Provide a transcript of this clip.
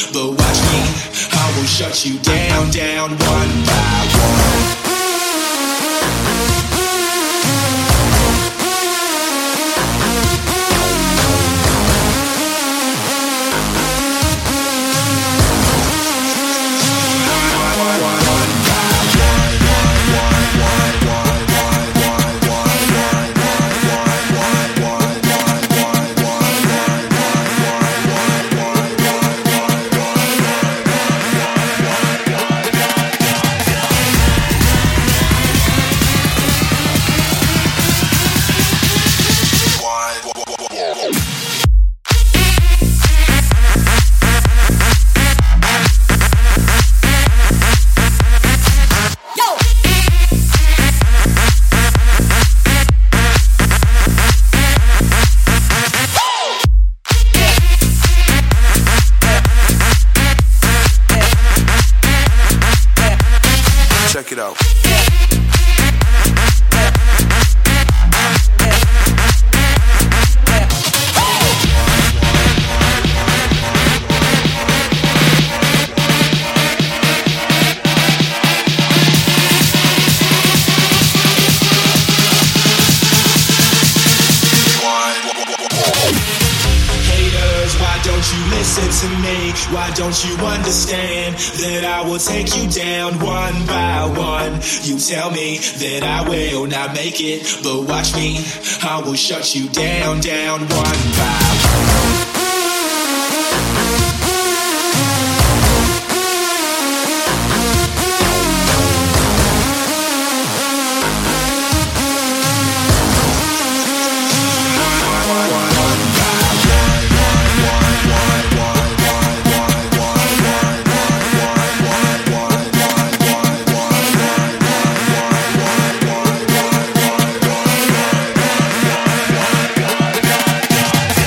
but watch me, I will shut you down, down one by one. Check it out. Listen to me, why don't you understand that I will take you down one by one? You tell me that I will not make it, but watch me, I will shut you down, down one by one.